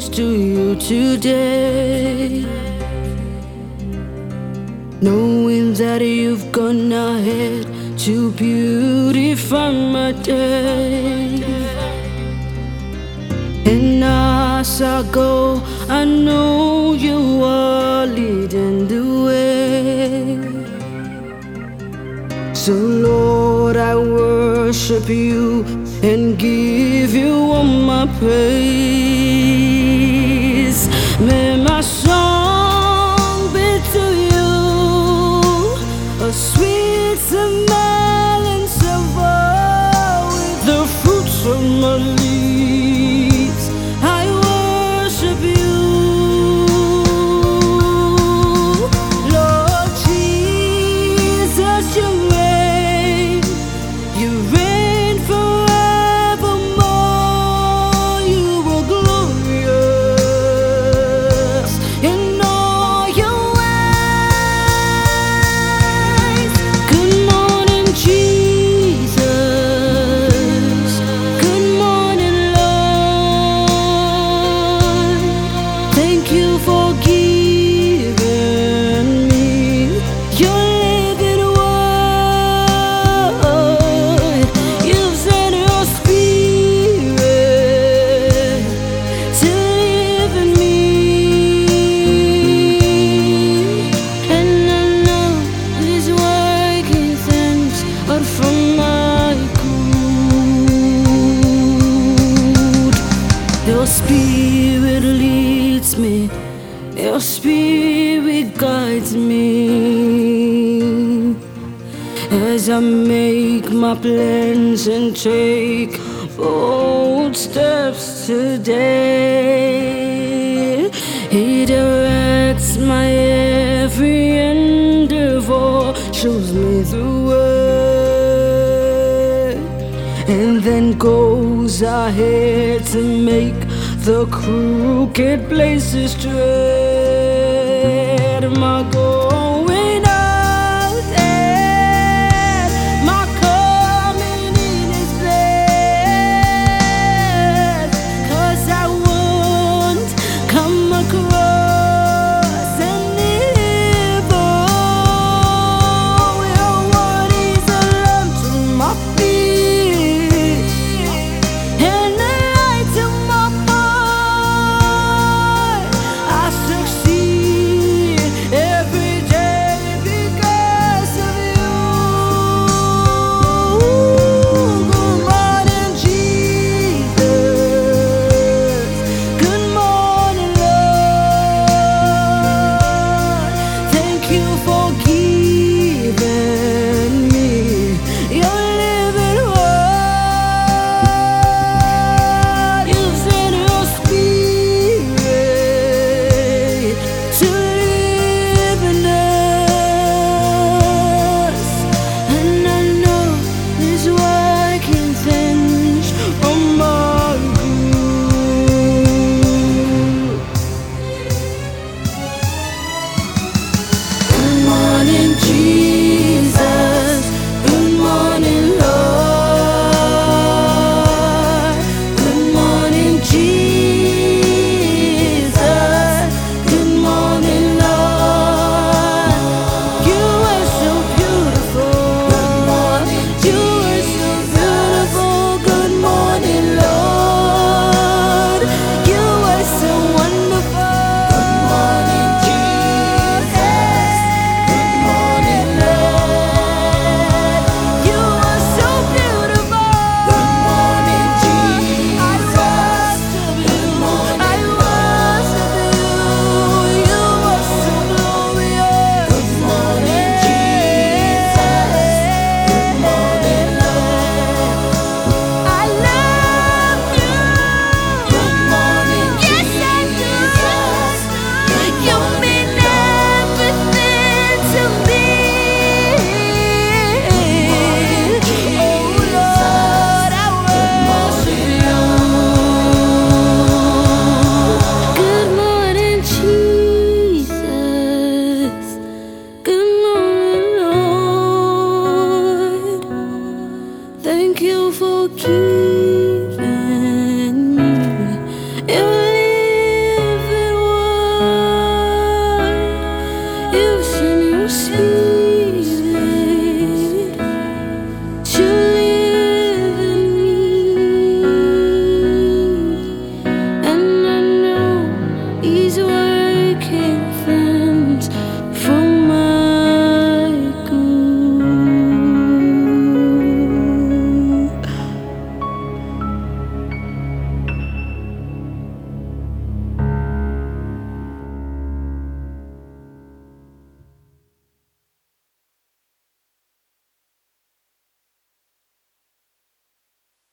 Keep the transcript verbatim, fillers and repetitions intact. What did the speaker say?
close to you today, knowing that you've gone ahead to beautify my day. And as I go, I know you are leading the way. So Lord, I worship you and give you all my praise. May my song be to you a sweet smelling savor with the fruits of my lips. I worship you, Lord Jesus. You reign, you reign forevermore. You are glorious in all your ways. Good morning, Jesus. Good morning, Lord. Thank you for giving me your living word. You've sent your spirit to live in me, and I know this working things are from my good. Your spirit leads me, your spirit guides me as I make my plans and take bold steps today. He directs my every endeavor, shows me the way, and then goes ahead to make the crooked places straight. My goal